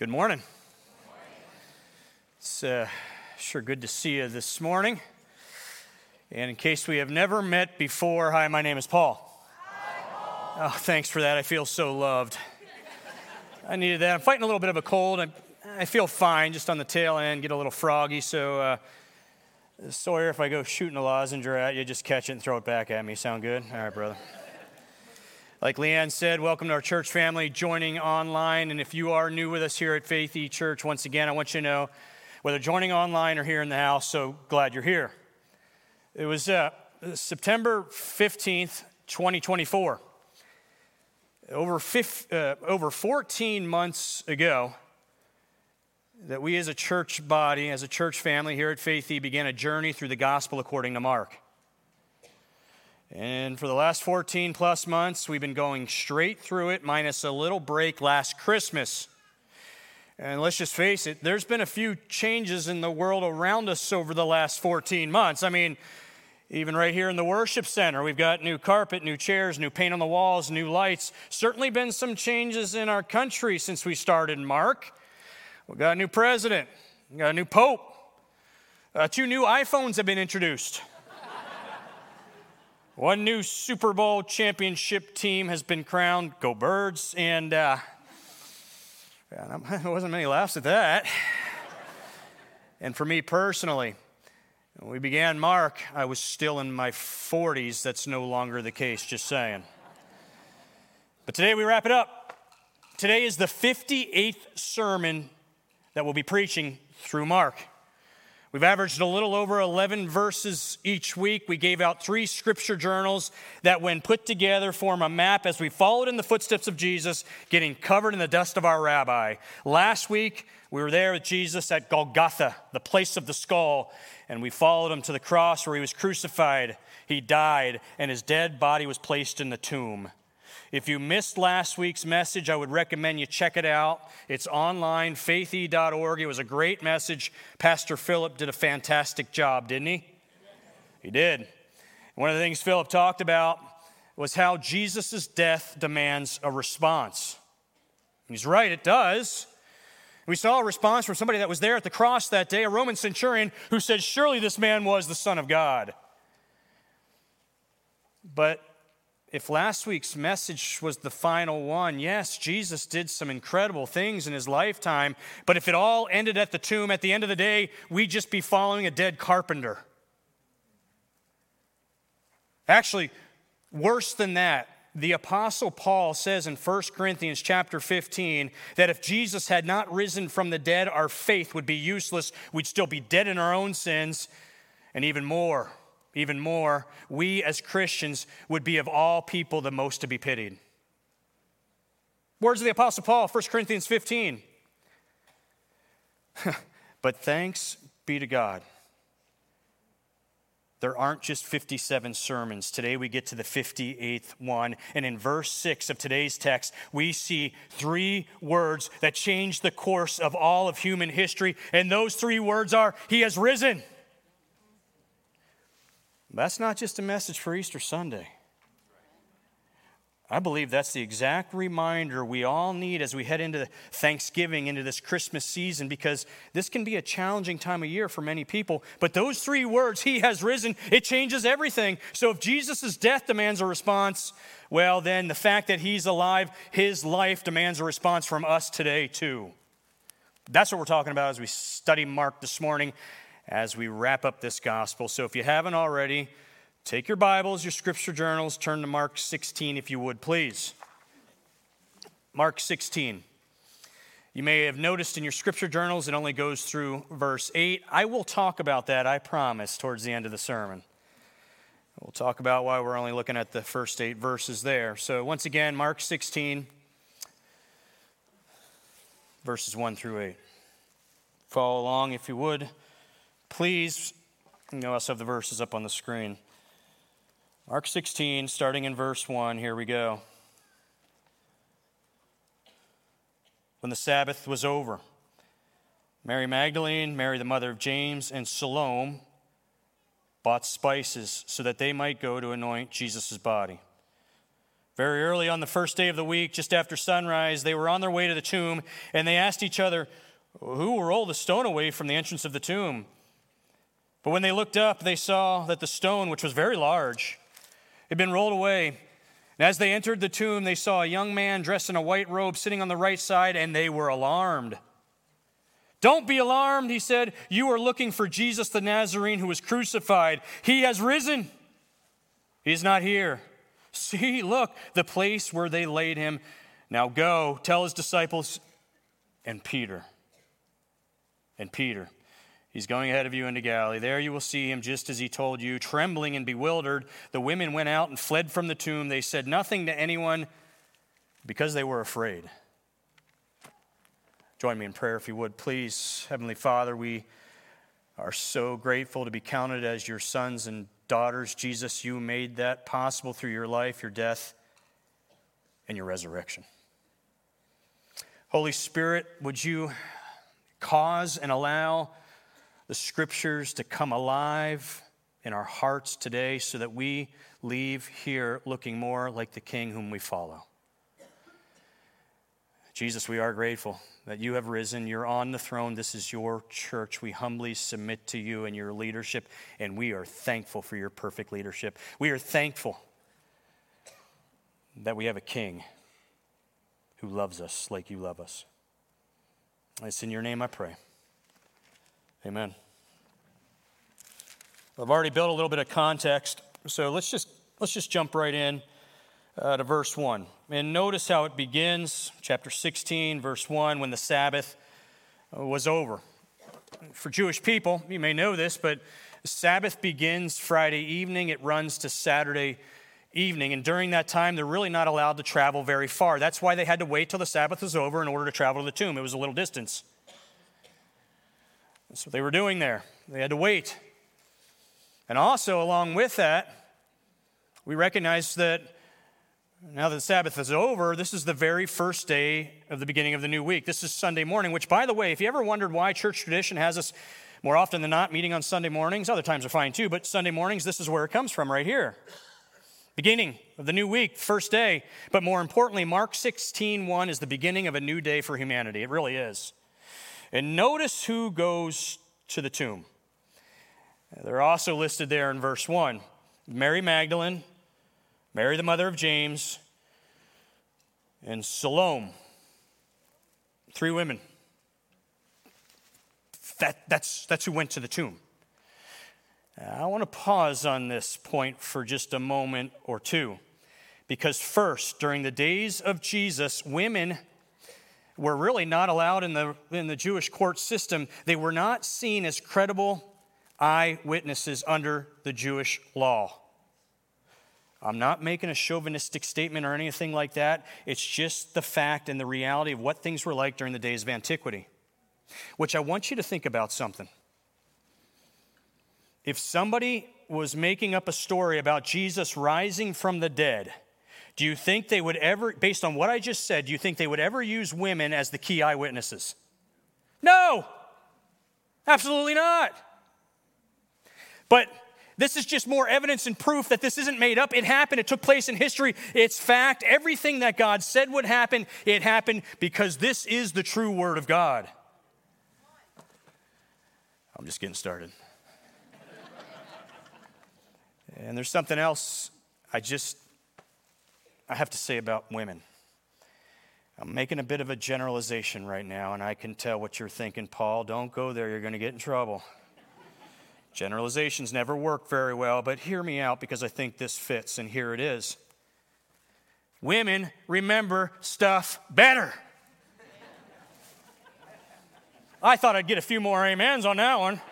Good morning. It's sure good to see you this morning. And in case we have never met before, hi, my name is Paul. Hi, Paul. Oh, thanks for that. I feel so loved. I needed that. I'm fighting a little bit of a cold. I feel fine, just on the tail end, get a little froggy. So, Sawyer, if I go shooting a lozenge at you, just catch it and throw it back at me. Sound good? All right, brother. Like Leanne said, welcome to our church family joining online. And if you are new with us here at Faith E Church, once again, I want you to know, whether joining online or here in the house, so glad you're here. It was September 15th, 2024. Over 14 months ago, that we as a church body, as a church family here at Faith E, began a journey through the gospel according to Mark. And for the last 14 plus months, we've been going straight through it, minus a little break last Christmas. And let's just face it, there's been a few changes in the world around us over the last 14 months. I mean, even right here in the worship center, we've got new carpet, new chairs, new paint on the walls, new lights. Certainly been some changes in our country since we started Mark. We've got a new president, we've got a new pope. 2 new iPhones have been introduced. One new Super Bowl championship team has been crowned. Go Birds. And there wasn't many laughs at that. And for me personally, when we began Mark, I was still in my 40s. That's no longer the case, just saying. But today we wrap it up. Today is the 58th sermon that we'll be preaching through Mark. We've averaged a little over 11 verses each week. We gave out 3 scripture journals that, when put together, form a map as we followed in the footsteps of Jesus, getting covered in the dust of our rabbi. Last week, we were there with Jesus at Golgotha, the place of the skull, and we followed him to the cross where he was crucified. He died, and his dead body was placed in the tomb. If you missed last week's message, I would recommend you check it out. It's online, faithe.org. It was a great message. Pastor Philip did a fantastic job, didn't he? He did. One of the things Philip talked about was how Jesus' death demands a response. He's right, it does. We saw a response from somebody that was there at the cross that day, a Roman centurion, who said, surely this man was the Son of God. But if last week's message was the final one, yes, Jesus did some incredible things in his lifetime, but if it all ended at the tomb, at the end of the day, we'd just be following a dead carpenter. Actually, worse than that, the Apostle Paul says in 1 Corinthians chapter 15 that if Jesus had not risen from the dead, our faith would be useless. We'd still be dead in our own sins, and even more, we as Christians would be of all people the most to be pitied. Words of the Apostle Paul, 1 Corinthians 15. But thanks be to God. There aren't just 57 sermons. Today we get to the 58th one. And in verse 6 of today's text, we see 3 words that change the course of all of human history. And those 3 words are, He has risen. That's not just a message for Easter Sunday. I believe that's the exact reminder we all need as we head into Thanksgiving, into this Christmas season, because this can be a challenging time of year for many people. But those 3 words, He has risen, it changes everything. So if Jesus' death demands a response, well, then the fact that He's alive, His life demands a response from us today too. That's what we're talking about as we study Mark this morning, as we wrap up this gospel. So if you haven't already, take your Bibles, your scripture journals, turn to Mark 16 if you would, please. Mark 16. You may have noticed in your scripture journals it only goes through verse 8. I will talk about that, I promise, towards the end of the sermon. We'll talk about why we're only looking at the first 8 verses there. So once again, Mark 16, verses 1 through 8. Follow along if you would. Please, I also have the verses up on the screen. Mark 16, starting in verse 1, here we go. When the Sabbath was over, Mary Magdalene, Mary the mother of James, and Salome bought spices so that they might go to anoint Jesus' body. Very early on the first day of the week, just after sunrise, they were on their way to the tomb, and they asked each other, "Who will roll the stone away from the entrance of the tomb?" But when they looked up, they saw that the stone, which was very large, had been rolled away. And as they entered the tomb, they saw a young man dressed in a white robe sitting on the right side, and they were alarmed. "Don't be alarmed," he said. "You are looking for Jesus the Nazarene who was crucified. He has risen. He is not here. See, look, the place where they laid him. Now go, tell his disciples and Peter. He's going ahead of you into Galilee. There you will see him just as he told you." Trembling and bewildered, the women went out and fled from the tomb. They said nothing to anyone because they were afraid. Join me in prayer if you would, please. Heavenly Father, we are so grateful to be counted as your sons and daughters. Jesus, you made that possible through your life, your death, and your resurrection. Holy Spirit, would you cause and allow the Scriptures to come alive in our hearts today so that we leave here looking more like the King whom we follow. Jesus, we are grateful that you have risen. You're on the throne. This is your church. We humbly submit to you and your leadership, and we are thankful for your perfect leadership. We are thankful that we have a King who loves us like you love us. It's in your name I pray. Amen. I've already built a little bit of context, so let's just jump right in to verse 1. And notice how it begins, chapter 16, verse 1, when the Sabbath was over. For Jewish people, you may know this, but the Sabbath begins Friday evening. It runs to Saturday evening, and during that time, they're really not allowed to travel very far. That's why they had to wait till the Sabbath was over in order to travel to the tomb. It was a little distance. That's what they were doing there. They had to wait. And also, along with that, we recognize that now that the Sabbath is over, this is the very first day of the beginning of the new week. This is Sunday morning, which, by the way, if you ever wondered why church tradition has us more often than not meeting on Sunday mornings, other times are fine too, but Sunday mornings, this is where it comes from right here. Beginning of the new week, first day. But more importantly, Mark 16:1 is the beginning of a new day for humanity. It really is. And notice who goes to the tomb. They're also listed there in verse 1. Mary Magdalene, Mary the mother of James, and Salome. 3 women. That's who went to the tomb. I want to pause on this point for just a moment or two. Because first, during the days of Jesus, women were really not allowed in the Jewish court system. They were not seen as credible eyewitnesses under the Jewish law. I'm not making a chauvinistic statement or anything like that. It's just the fact and the reality of what things were like during the days of antiquity. Which I want you to think about something. If somebody was making up a story about Jesus rising from the dead, do you think they would ever, based on what I just said, do you think they would ever use women as the key eyewitnesses? No! Absolutely not. But this is just more evidence and proof that this isn't made up. It happened. It took place in history. It's fact. Everything that God said would happen, it happened because this is the true word of God. I'm just getting started. And there's something else I have to say about women. I'm making a bit of a generalization right now, and I can tell what you're thinking. Paul, don't go there. You're going to get in trouble. Generalizations never work very well, but hear me out because I think this fits, and here it is. Women remember stuff better. I thought I'd get a few more amens on that one.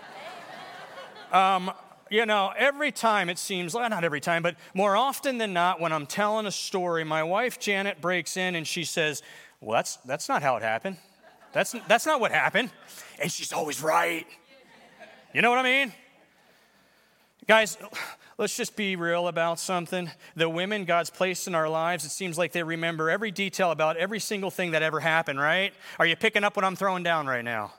Every time it seems, well, not every time, but more often than not, when I'm telling a story, my wife Janet breaks in and she says, "Well, that's not how it happened. That's not what happened," and she's always right. You know what I mean? Guys, let's just be real about something. The women God's placed in our lives, it seems like they remember every detail about every single thing that ever happened, right? Are you picking up what I'm throwing down right now?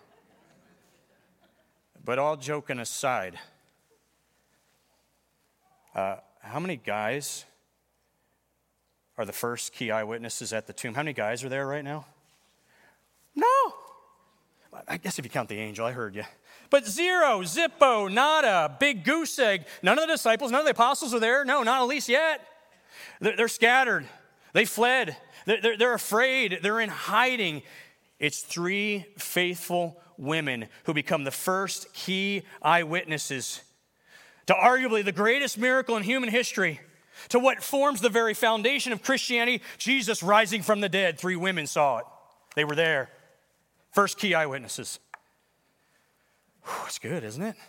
But all joking aside, how many guys are the first key eyewitnesses at the tomb. How many guys are there right now? No. I guess if you count the angel, I heard you. But zero, zippo, nada, big goose egg. None of the disciples, none of the apostles are there. No, not at least yet. They're scattered. They fled. They're afraid. They're in hiding. It's 3 faithful women who become the first key eyewitnesses to arguably the greatest miracle in human history, to what forms the very foundation of Christianity, Jesus rising from the dead. 3 women saw it. They were there. First key eyewitnesses. Whew, it's good, isn't it?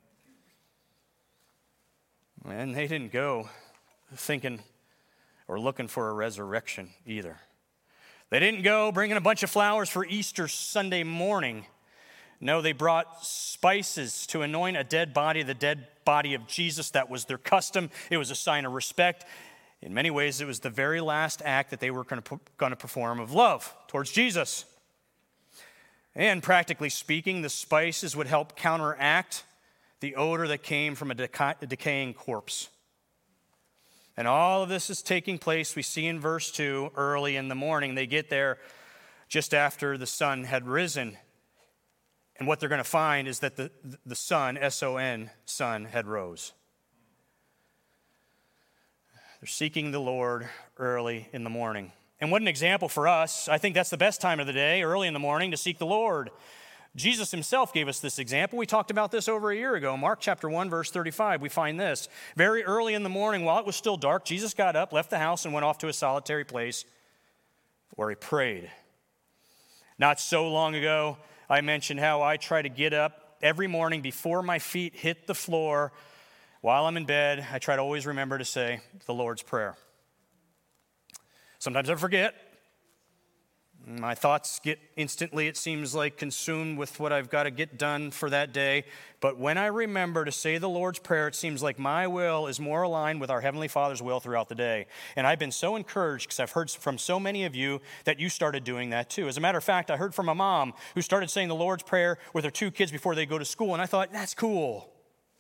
And they didn't go thinking or looking for a resurrection either. They didn't go bringing a bunch of flowers for Easter Sunday morning. No, they brought spices to anoint a dead body, the dead body of Jesus. That was their custom. It was a sign of respect. In many ways, it was the very last act that they were going to perform of love towards Jesus. And practically speaking, the spices would help counteract the odor that came from a decaying corpse. And all of this is taking place, we see in verse 2, early in the morning. They get there just after the sun had risen. And what they're going to find is that the sun, S-O-N, sun, had rose. They're seeking the Lord early in the morning. And what an example for us. I think that's the best time of the day, early in the morning, to seek the Lord. Jesus himself gave us this example. We talked about this over a year ago. Mark chapter 1, verse 35, we find this. Very early in the morning, while it was still dark, Jesus got up, left the house, and went off to a solitary place where he prayed. Not so long ago, I mentioned how I try to get up every morning before my feet hit the floor. While I'm in bed, I try to always remember to say the Lord's Prayer. Sometimes I forget. My thoughts get instantly, it seems like, consumed with what I've got to get done for that day. But when I remember to say the Lord's Prayer, it seems like my will is more aligned with our Heavenly Father's will throughout the day. And I've been so encouraged because I've heard from so many of you that you started doing that too. As a matter of fact, I heard from a mom who started saying the Lord's Prayer with her 2 kids before they go to school. And I thought, that's cool.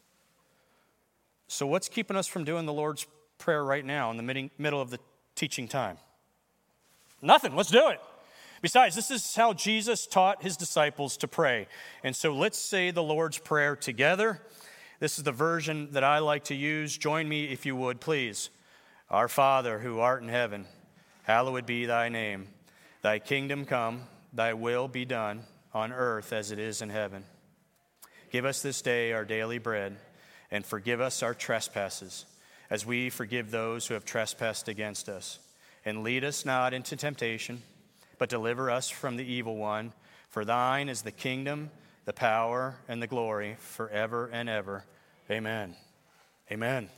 So what's keeping us from doing the Lord's Prayer right now in the middle of the teaching time? Nothing. Let's do it. Besides, this is how Jesus taught his disciples to pray. And so let's say the Lord's Prayer together. This is the version that I like to use. Join me if you would, please. Our Father, who art in heaven, hallowed be thy name. Thy kingdom come, thy will be done on earth as it is in heaven. Give us this day our daily bread, and forgive us our trespasses, as we forgive those who have trespassed against us. And lead us not into temptation, but deliver us from the evil one. For thine is the kingdom, the power, and the glory forever and ever. Amen. Amen.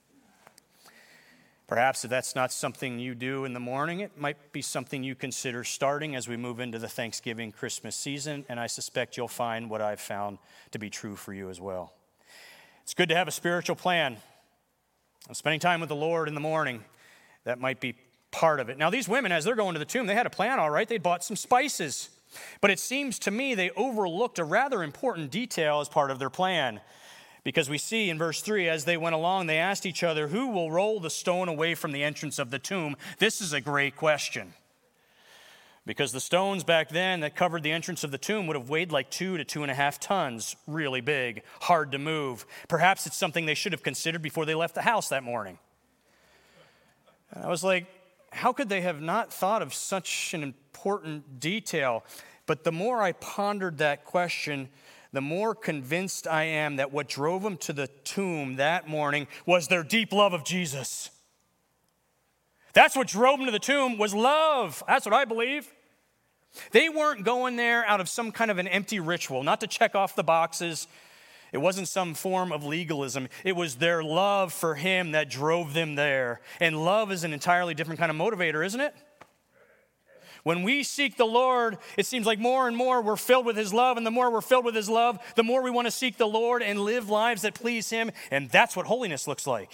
Perhaps if that's not something you do in the morning, it might be something you consider starting as we move into the Thanksgiving Christmas season, and I suspect you'll find what I've found to be true for you as well. It's good to have a spiritual plan. Spending time with the Lord in the morning, that might be part of it. Now, these women, as they're going to the tomb, they had a plan, all right. They bought some spices. But it seems to me they overlooked a rather important detail as part of their plan. Because we see in verse 3, as they went along, they asked each other, who will roll the stone away from the entrance of the tomb? This is a great question. Because the stones back then that covered the entrance of the tomb would have weighed like 2 to 2.5 tons, really big, hard to move. Perhaps it's something they should have considered before they left the house that morning. And I was like, how could they have not thought of such an important detail? But the more I pondered that question, the more convinced I am that what drove them to the tomb that morning was their deep love of Jesus. That's what drove them to the tomb, was love. That's what I believe. They weren't going there out of some kind of an empty ritual, not to check off the boxes. It wasn't some form of legalism. It was their love for him that drove them there. And love is an entirely different kind of motivator, isn't it? When we seek the Lord, it seems like more and more we're filled with his love. And the more we're filled with his love, the more we want to seek the Lord and live lives that please him. And that's what holiness looks like.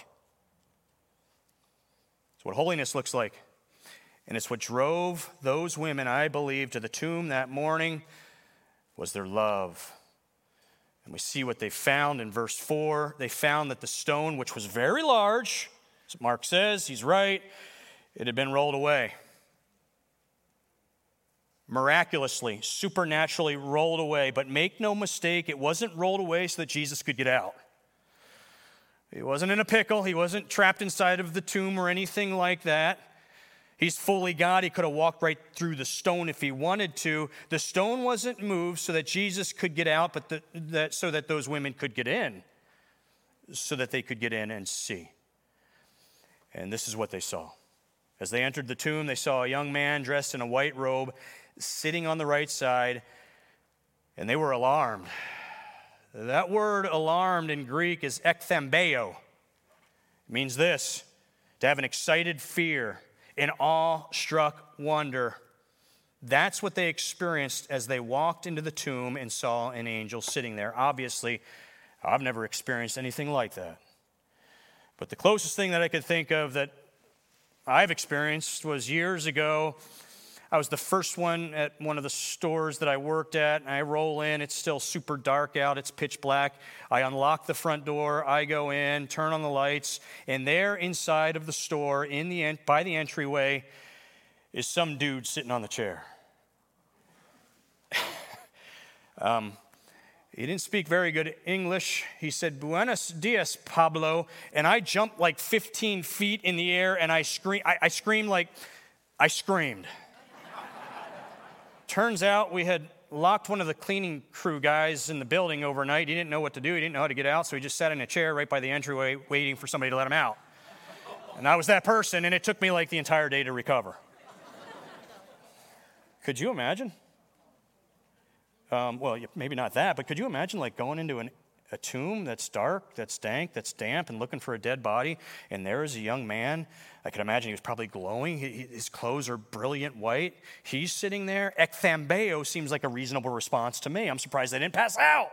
It's what holiness looks like. And it's what drove those women, I believe, to the tomb that morning was their love. And we see what they found in verse 4. They found that the stone, which was very large, as Mark says, he's right, It had been rolled away. Miraculously, supernaturally rolled away. But make no mistake, it wasn't rolled away so that Jesus could get out. He wasn't in a pickle. He wasn't trapped inside of the tomb or anything like that. He's fully God. He could have walked right through the stone if he wanted to. The stone wasn't moved so that Jesus could get out, but so that those women could get in, so that they could get in and see. And this is what they saw. As they entered the tomb, they saw a young man dressed in a white robe sitting on the right side, and they were alarmed. That word alarmed in Greek is ekthambeo. It means this: to have an excited fear, an awe-struck wonder. That's what they experienced as they walked into the tomb and saw an angel sitting there. Obviously, I've never experienced anything like that. But the closest thing that I could think of that I've experienced was years ago. I was the first one at one of the stores that I worked at, and I roll in. It's still super dark out. It's pitch black. I unlock the front door. I go in, turn on the lights, and there inside of the store, by the entryway, is some dude sitting on the chair. He didn't speak very good English. He said, "Buenos dias, Pablo," and I jumped like 15 feet in the air, and I screamed like I screamed. Turns out we had locked one of the cleaning crew guys in the building overnight. He didn't know what to do. He didn't know how to get out, so he just sat in a chair right by the entryway waiting for somebody to let him out. And I was that person, and it took me like the entire day to recover. Could you imagine? Well, maybe not that, but could you imagine like going into a tomb that's dark, that's dank, that's damp, and looking for a dead body, and there is a young man. I can imagine he was probably glowing. His clothes are brilliant white. He's sitting there. Ekthambeo seems like a reasonable response to me. I'm surprised they didn't pass out.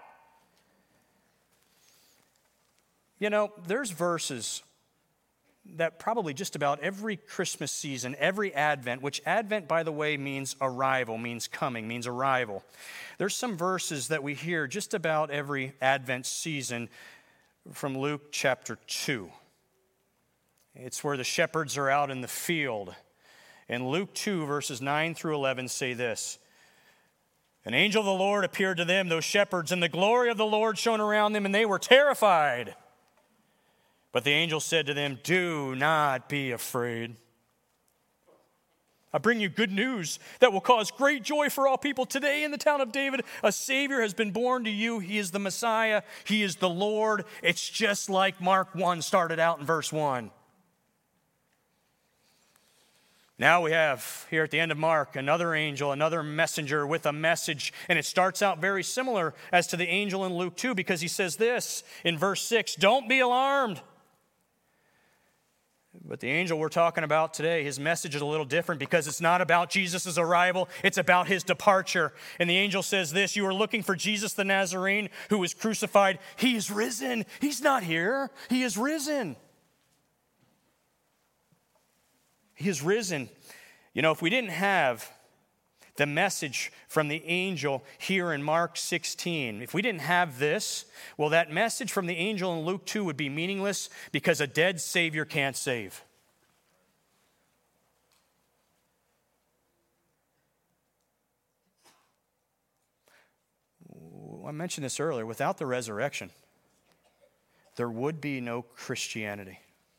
You know, there's verses that probably just about every Christmas season, every Advent, which Advent, by the way, means arrival, means coming, means arrival. There's some verses that we hear just about every Advent season from Luke chapter 2. It's where the shepherds are out in the field. And Luke 2, verses 9 through 11 say this: "An angel of the Lord appeared to them, those shepherds, and the glory of the Lord shone around them, and they were terrified. But the angel said to them, 'Do not be afraid. I bring you good news that will cause great joy for all people. Today in the town of David, a Savior has been born to you. He is the Messiah. He is the Lord.'" It's just like Mark 1 started out in verse 1. Now we have here at the end of Mark another angel, another messenger with a message. And it starts out very similar as to the angel in Luke 2, because he says this in verse 6, "Don't be alarmed." But the angel we're talking about today, his message is a little different, because it's not about Jesus' arrival, it's about his departure. And the angel says this: "You are looking for Jesus the Nazarene, who was crucified. He is risen. He's not here. He is risen. He is risen." You know, if we didn't have the message from the angel here in Mark 16, if we didn't have this, well, that message from the angel in Luke 2 would be meaningless, because a dead Savior can't save. I mentioned this earlier. Without the resurrection, there would be no Christianity.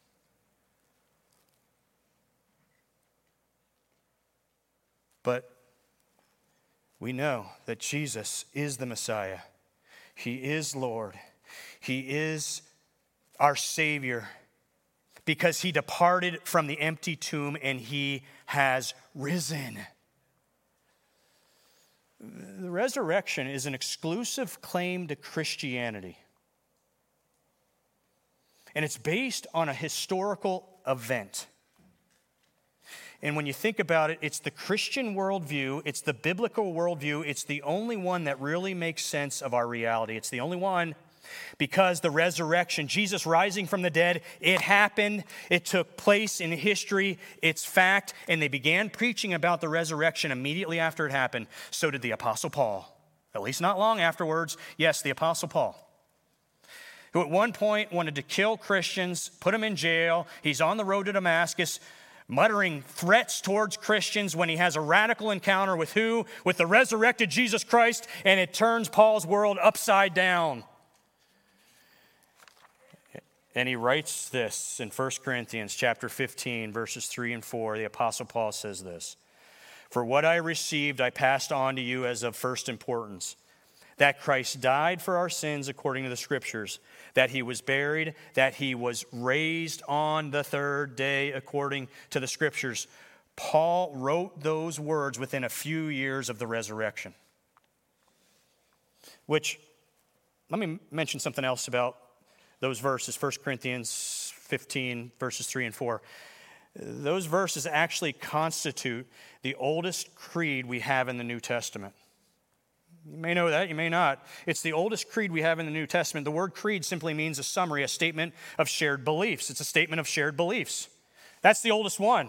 But we know that Jesus is the Messiah. He is Lord. He is our Savior, because he departed from the empty tomb and he has risen. The resurrection is an exclusive claim to Christianity. And it's based on a historical event. And when you think about it, it's the Christian worldview, it's the biblical worldview, it's the only one that really makes sense of our reality. It's the only one, because the resurrection, Jesus rising from the dead, it happened, it took place in history, it's fact, and they began preaching about the resurrection immediately after it happened. So did the Apostle Paul, at least not long afterwards. Yes, the Apostle Paul, who at one point wanted to kill Christians, put them in jail. He's on the road to Damascus. muttering threats towards Christians when he has a radical encounter with who? With the resurrected Jesus Christ, and it turns Paul's world upside down. And he writes this in 1 Corinthians chapter 15, verses 3 and 4. The Apostle Paul says this, "For what I received I passed on to you as of first importance, that Christ died for our sins according to the Scriptures, that he was buried, that he was raised on the third day according to the Scriptures." Paul wrote those words within a few years of the resurrection. Which, let me mention something else about those verses, 1 Corinthians 15, verses 3 and 4. Those verses actually constitute the oldest creed we have in the New Testament. You may know that, you may not. It's the oldest creed we have in the New Testament. The word creed simply means a summary, a statement of shared beliefs. It's a statement of shared beliefs. That's the oldest one.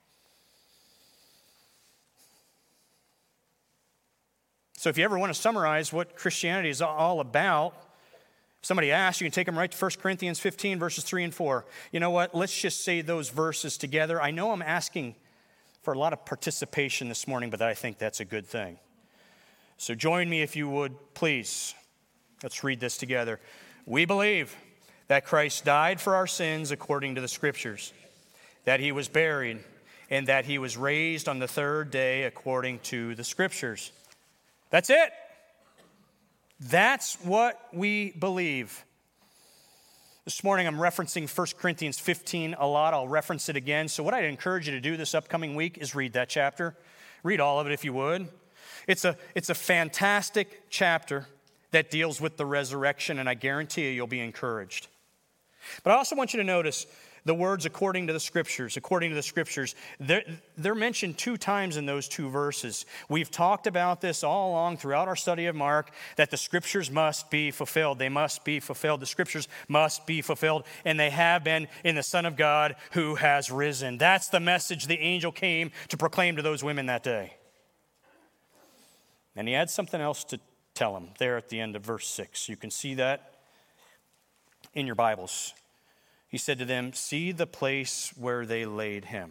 So if you ever want to summarize what Christianity is all about, somebody asks, you can take them right to 1 Corinthians 15, verses 3 and 4. You know what? Let's just say those verses together. I know I'm asking for a lot of participation this morning, but I think that's a good thing. So join me if you would, please. Let's read this together. "We believe that Christ died for our sins according to the Scriptures, that he was buried, and that he was raised on the third day according to the Scriptures." That's it. That's what we believe. This morning I'm referencing 1 Corinthians 15 a lot. I'll reference it again. So what I'd encourage you to do this upcoming week is read that chapter. Read all of it if you would. It's a fantastic chapter that deals with the resurrection, and I guarantee you'll be encouraged. But I also want you to notice the words according to the Scriptures. According to the Scriptures, they're mentioned 2 times in those 2 verses. We've talked about this all along throughout our study of Mark, that the Scriptures must be fulfilled. They must be fulfilled. The Scriptures must be fulfilled, and they have been in the Son of God who has risen. That's the message the angel came to proclaim to those women that day. And he had something else to tell them there at the end of verse 6. You can see that in your Bibles. He said to them, "See the place where they laid him."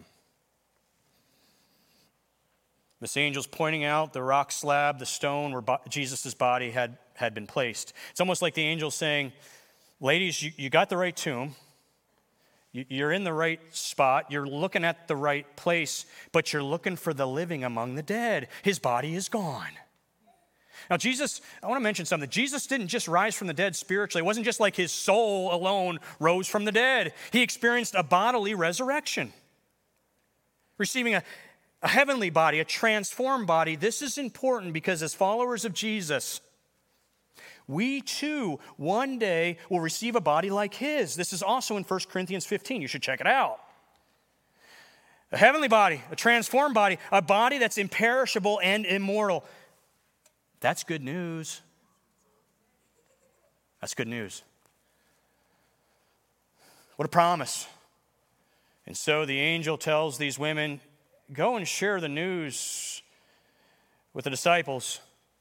This angel's pointing out the rock slab, the stone where Jesus' body had been placed. It's almost like the angel saying, "Ladies, you got the right tomb. You're in the right spot. You're looking at the right place, but you're looking for the living among the dead. His body is gone." Now, Jesus, I want to mention something. Jesus didn't just rise from the dead spiritually. It wasn't just like his soul alone rose from the dead. He experienced a bodily resurrection, receiving a heavenly body, a transformed body. This is important because as followers of Jesus, we too one day will receive a body like his. This is also in 1 Corinthians 15. You should check it out. A heavenly body, a transformed body, a body that's imperishable and immortal. That's good news. That's good news. What a promise. And so the angel tells these women, go and share the news with the disciples.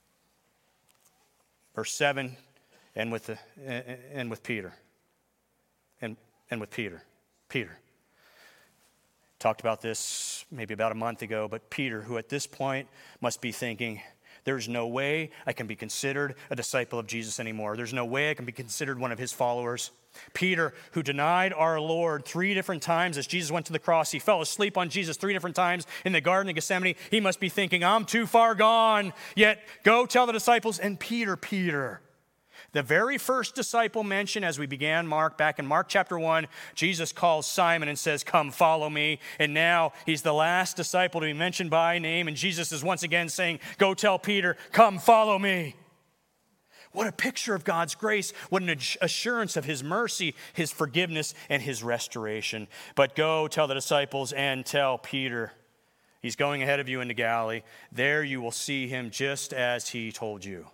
Verse 7, and with Peter. And with Peter. Peter. Talked about this maybe about a month ago, but Peter, who at this point must be thinking, there's no way I can be considered a disciple of Jesus anymore. There's no way I can be considered one of his followers. Peter, who denied our Lord 3 different times as Jesus went to the cross. He fell asleep on Jesus 3 different times in the Garden of Gethsemane. He must be thinking, I'm too far gone. Yet go tell the disciples. And Peter, the very first disciple mentioned as we began Mark, back in Mark chapter 1, Jesus calls Simon and says, come follow me. And now he's the last disciple to be mentioned by name. And Jesus is once again saying, go tell Peter, come follow me. What a picture of God's grace. What an assurance of his mercy, his forgiveness, and his restoration. But go tell the disciples and tell Peter, he's going ahead of you into Galilee. There you will see him just as he told you.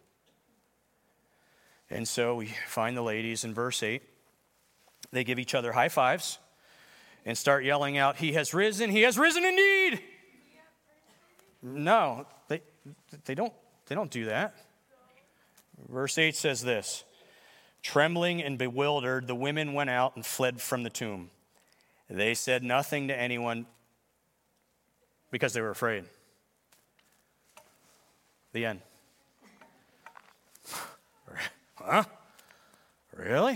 And so we find the ladies in verse 8. They give each other high fives and start yelling out, he has risen indeed. No, they don't do that. Verse 8 says this, trembling and bewildered, the women went out and fled from the tomb. They said nothing to anyone, because they were afraid. The end. Huh? Really?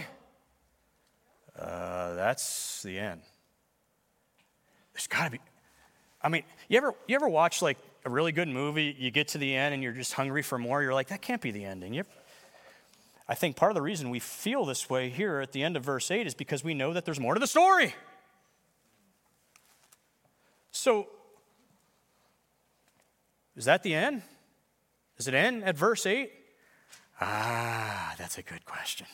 That's the end. There's got to be. I mean, you ever watch like a really good movie? You get to the end and you're just hungry for more. You're like, that can't be the ending. I think part of the reason we feel this way here at the end of verse 8 is because we know that there's more to the story. So, is that the end? Does it end at verse 8? That's a good question.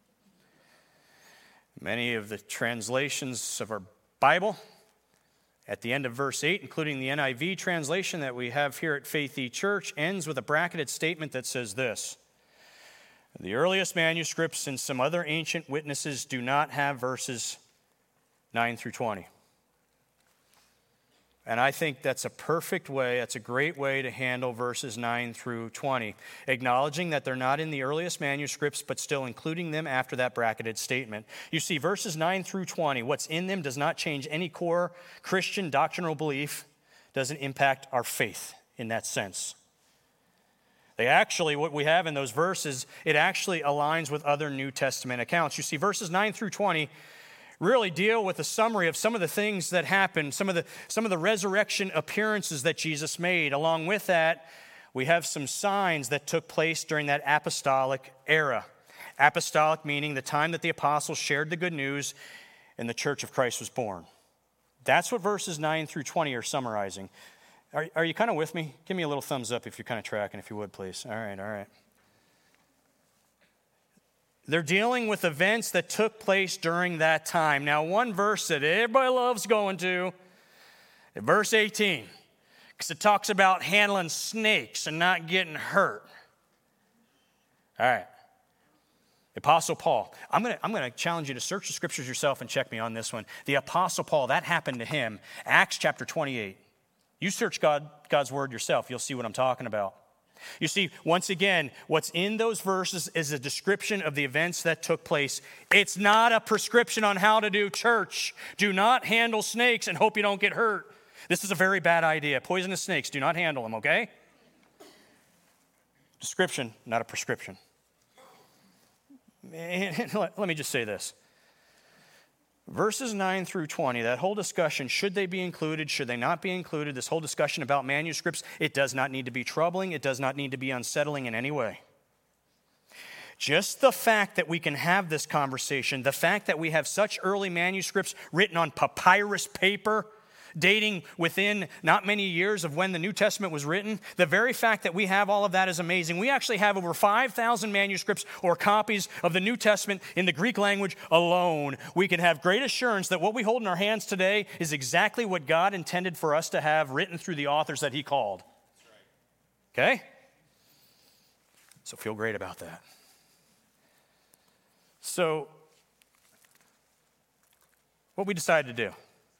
Many of the translations of our Bible, at the end of verse 8, including the NIV translation that we have here at Faith E Church, ends with a bracketed statement that says this: the earliest manuscripts and some other ancient witnesses do not have verses 9 through 20. And I think that's a perfect way, that's a great way to handle verses 9 through 20, acknowledging that they're not in the earliest manuscripts, but still including them after that bracketed statement. You see, verses 9 through 20, what's in them does not change any core Christian doctrinal belief, doesn't impact our faith in that sense. They actually, what we have in those verses, it actually aligns with other New Testament accounts. You see, verses 9 through 20 really deal with a summary of some of the things that happened, some of the resurrection appearances that Jesus made. Along with that, we have some signs that took place during that apostolic era. Apostolic meaning the time that the apostles shared the good news and the church of Christ was born. That's what verses 9 through 20 are summarizing. Are you kind of with me? Give me a little thumbs up if you're kind of tracking, if you would, please. All right. They're dealing with events that took place during that time. Now, one verse that everybody loves going to, verse 18, because it talks about handling snakes and not getting hurt. All right. The Apostle Paul. I'm going to challenge you to search the scriptures yourself and check me on this one. The Apostle Paul, that happened to him. Acts chapter 28. You search God's word yourself. You'll see what I'm talking about. You see, once again, what's in those verses is a description of the events that took place. It's not a prescription on how to do church. Do not handle snakes and hope you don't get hurt. This is a very bad idea. Poisonous snakes, do not handle them, okay? Description, not a prescription. Let me just say this. Verses 9 through 20, that whole discussion, should they be included, should they not be included, this whole discussion about manuscripts, it does not need to be troubling, it does not need to be unsettling in any way. Just the fact that we can have this conversation, the fact that we have such early manuscripts written on papyrus paper, dating within not many years of when the New Testament was written, the very fact that we have all of that is amazing. We actually have over 5,000 manuscripts or copies of the New Testament in the Greek language alone. We can have great assurance that what we hold in our hands today is exactly what God intended for us to have written through the authors that He called. Okay? So feel great about that. So, what we decided to do,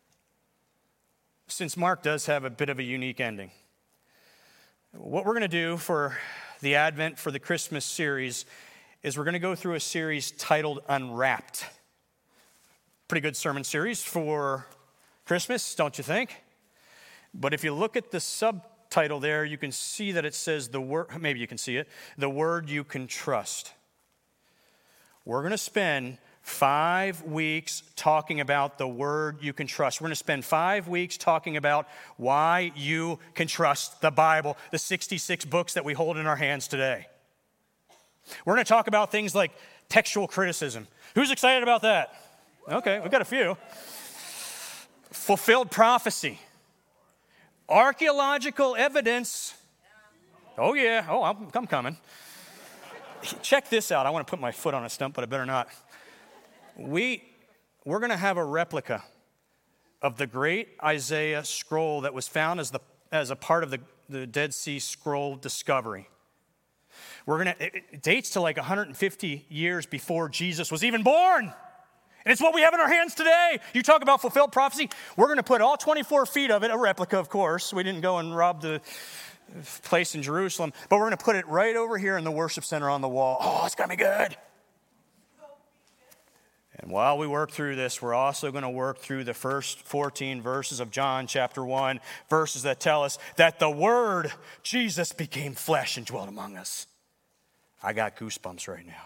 since Mark does have a bit of a unique ending, what we're going to do for the Advent, for the Christmas series, is we're going to go through a series titled Unwrapped. Pretty good sermon series for Christmas, don't you think? But if you look at the subtitle there, you can see that it says the word, maybe you can see it, the word you can trust. We're going to spend 5 weeks talking about the word you can trust. We're going to spend 5 weeks talking about why you can trust the Bible, the 66 books that we hold in our hands today. We're going to talk about things like textual criticism. Who's excited about that? Okay, we've got a few. Fulfilled prophecy. Archaeological evidence. Oh yeah, I'm coming. Check this out. I want to put my foot on a stump, but I better not. We're going to have a replica of the great Isaiah scroll that was found as a part of the Dead Sea Scroll discovery. It dates to like 150 years before Jesus was even born. And it's what we have in our hands today. You talk about fulfilled prophecy. We're going to put all 24 feet of it, a replica, of course. We didn't go and rob the place in Jerusalem, but we're going to put it right over here in the worship center on the wall. Oh, it's going to be good. And while we work through this, we're also going to work through the first 14 verses of John chapter 1, verses that tell us that the Word, Jesus, became flesh and dwelt among us. I got goosebumps right now.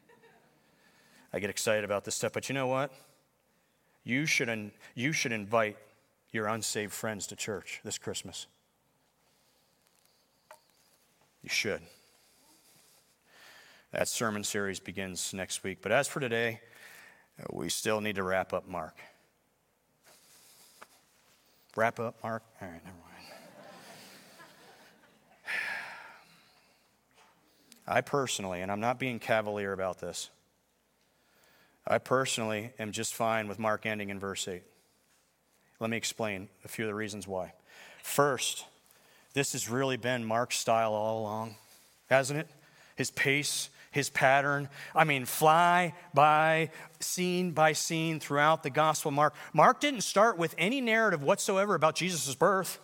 I get excited about this stuff, but you know what? You should invite your unsaved friends to church this Christmas. You should. That sermon series begins next week. But as for today, we still need to wrap up Mark. Wrap up, Mark? All right, never mind. I personally, and I'm not being cavalier about this, I personally am just fine with Mark ending in verse 8. Let me explain a few of the reasons why. First, this has really been Mark's style all along, hasn't it? His pace, his pattern. I mean, fly by scene throughout the Gospel of Mark. Mark didn't start with any narrative whatsoever about Jesus' birth.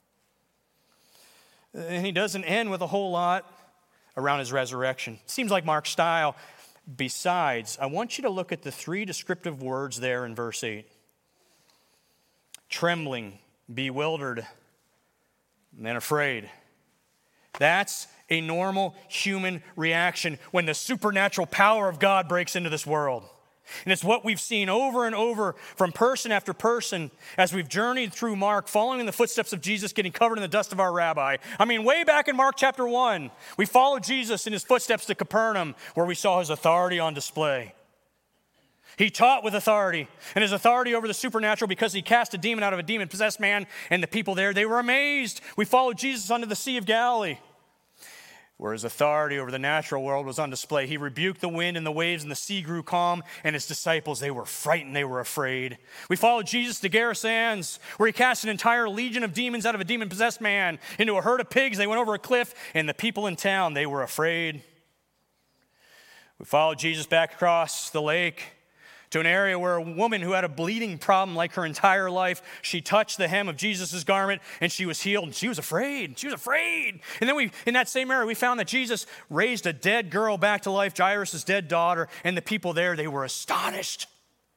And he doesn't end with a whole lot around his resurrection. Seems like Mark's style. Besides, I want you to look at the three descriptive words there in verse 8. Trembling, bewildered, and afraid. That's a normal human reaction when the supernatural power of God breaks into this world. And it's what we've seen over and over from person after person as we've journeyed through Mark, following in the footsteps of Jesus, getting covered in the dust of our rabbi. I mean, way back in Mark chapter 1, we followed Jesus in his footsteps to Capernaum, where we saw his authority on display. He taught with authority, and his authority over the supernatural, because he cast a demon out of a demon-possessed man, and the people there, they were amazed. We followed Jesus onto the Sea of Galilee, where his authority over the natural world was on display. He rebuked the wind and the waves, and the sea grew calm, and his disciples, they were frightened, they were afraid. We followed Jesus to Gerasenes, where he cast an entire legion of demons out of a demon-possessed man into a herd of pigs. They went over a cliff, and the people in town, they were afraid. We followed Jesus back across the lake to an area where a woman who had a bleeding problem like her entire life, she touched the hem of Jesus' garment and she was healed, and she was afraid. She was afraid. And then in that same area, we found that Jesus raised a dead girl back to life, Jairus' dead daughter, and the people there, they were astonished.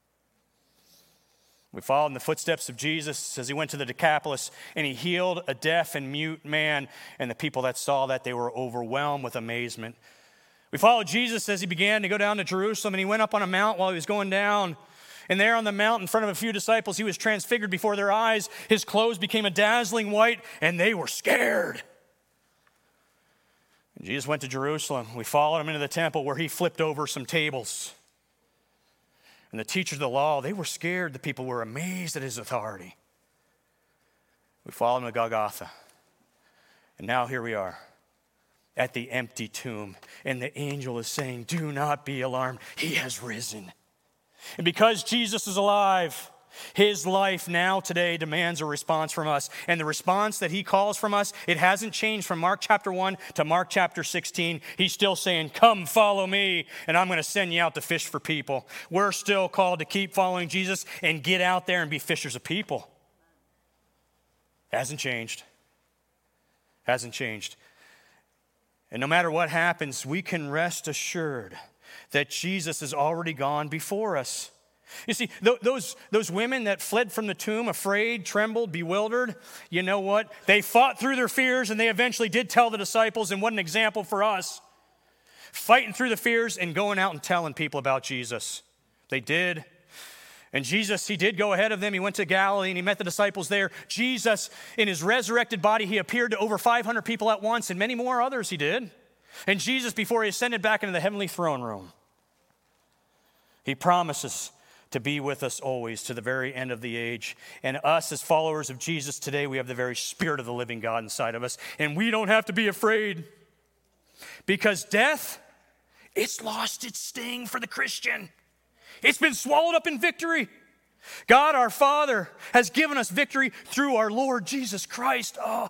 We followed in the footsteps of Jesus as he went to the Decapolis, and he healed a deaf and mute man, and the people that saw that, they were overwhelmed with amazement. We followed Jesus as he began to go down to Jerusalem, and he went up on a mount while he was going down. And there on the mount in front of a few disciples, he was transfigured before their eyes. His clothes became a dazzling white, and they were scared. And Jesus went to Jerusalem. We followed him into the temple where he flipped over some tables. And the teachers of the law, they were scared. The people were amazed at his authority. We followed him to Golgotha. And now here we are, at the empty tomb, and the angel is saying, do not be alarmed, he has risen. And because Jesus is alive, his life now today demands a response from us. And the response that he calls from us, it hasn't changed from Mark chapter 1 to Mark chapter 16. He's still saying, come follow me, and I'm going to send you out to fish for people. We're still called to keep following Jesus and get out there and be fishers of people. Hasn't changed. Hasn't changed. And no matter what happens, we can rest assured that Jesus has already gone before us. You see, those women that fled from the tomb, afraid, trembled, bewildered, you know what? They fought through their fears, and they eventually did tell the disciples, and what an example for us. Fighting through the fears and going out and telling people about Jesus. They did. And Jesus, he did go ahead of them. He went to Galilee and he met the disciples there. Jesus, in his resurrected body, he appeared to over 500 people at once, and many more others he did. And Jesus, before he ascended back into the heavenly throne room, he promises to be with us always to the very end of the age. And us as followers of Jesus today, we have the very Spirit of the living God inside of us. And we don't have to be afraid, because death, it's lost its sting for the Christian. It's been swallowed up in victory. God, our Father, has given us victory through our Lord Jesus Christ. Oh.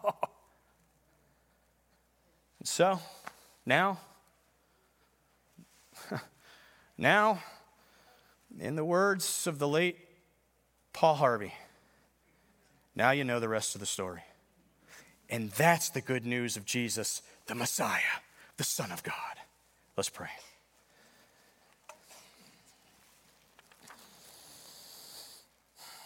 And so, now, in the words of the late Paul Harvey, now you know the rest of the story. And that's the good news of Jesus, the Messiah, the Son of God. Let's pray.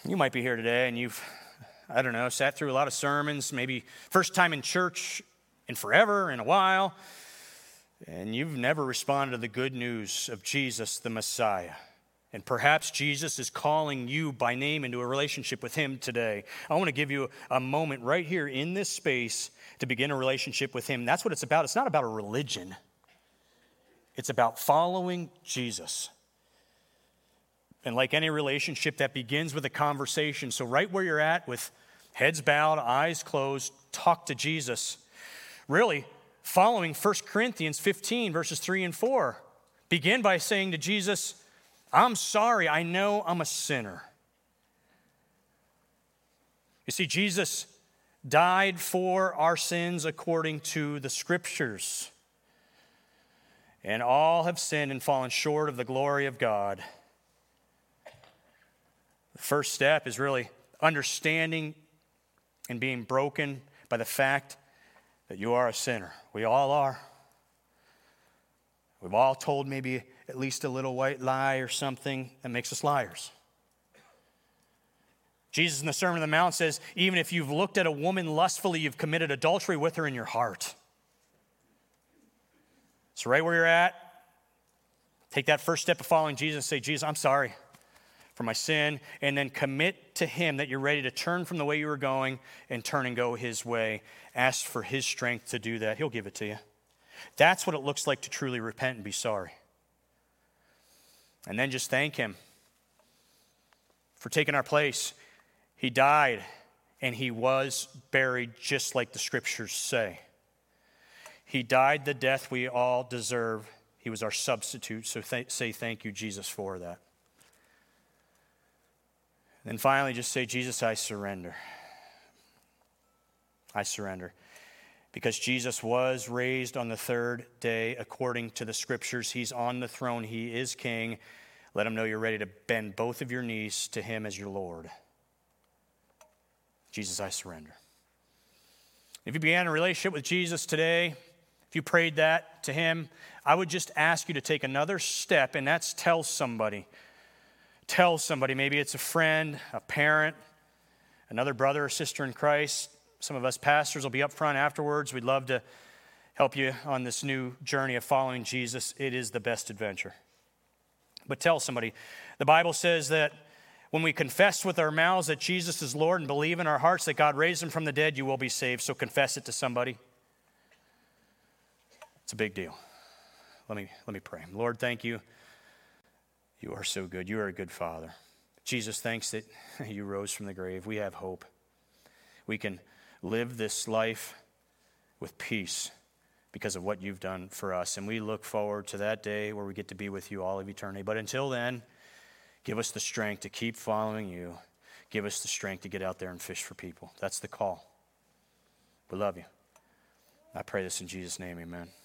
You might be here today and you've, sat through a lot of sermons, maybe first time in church in forever, in a while, and you've never responded to the good news of Jesus, the Messiah. And perhaps Jesus is calling you by name into a relationship with him today. I want to give you a moment right here in this space to begin a relationship with him. That's what it's about. It's not about a religion. It's about following Jesus. And like any relationship, that begins with a conversation. So right where you're at, with heads bowed, eyes closed, talk to Jesus. Really, following 1 Corinthians 15, verses 3 and 4. Begin by saying to Jesus, I'm sorry, I know I'm a sinner. You see, Jesus died for our sins according to the Scriptures. And all have sinned and fallen short of the glory of God. The first step is really understanding and being broken by the fact that you are a sinner. We all are. We've all told maybe at least a little white lie or something that makes us liars. Jesus in the Sermon on the Mount says, even if you've looked at a woman lustfully, you've committed adultery with her in your heart. So right where you're at, take that first step of following Jesus and say, Jesus, I'm sorry for my sin, and then commit to him that you're ready to turn from the way you were going and turn and go his way. Ask for his strength to do that. He'll give it to you. That's what it looks like to truly repent and be sorry. And then just thank him for taking our place. He died and he was buried just like the Scriptures say. He died the death we all deserve. He was our substitute. So say thank you, Jesus, for that. Then finally, just say, Jesus, I surrender. I surrender. Because Jesus was raised on the third day according to the Scriptures. He's on the throne. He is king. Let him know you're ready to bend both of your knees to him as your Lord. Jesus, I surrender. If you began a relationship with Jesus today, if you prayed that to him, I would just ask you to take another step, and that's tell somebody. Tell somebody. Maybe it's a friend, a parent, another brother or sister in Christ. Some of us pastors will be up front afterwards. We'd love to help you on this new journey of following Jesus. It is the best adventure. But tell somebody. The Bible says that when we confess with our mouths that Jesus is Lord and believe in our hearts that God raised him from the dead, you will be saved. So confess it to somebody. It's a big deal. Let me pray. Lord, thank you. You are so good. You are a good Father. Jesus, thanks that you rose from the grave. We have hope. We can live this life with peace because of what you've done for us. And we look forward to that day where we get to be with you all of eternity. But until then, give us the strength to keep following you. Give us the strength to get out there and fish for people. That's the call. We love you. I pray this in Jesus' name, amen.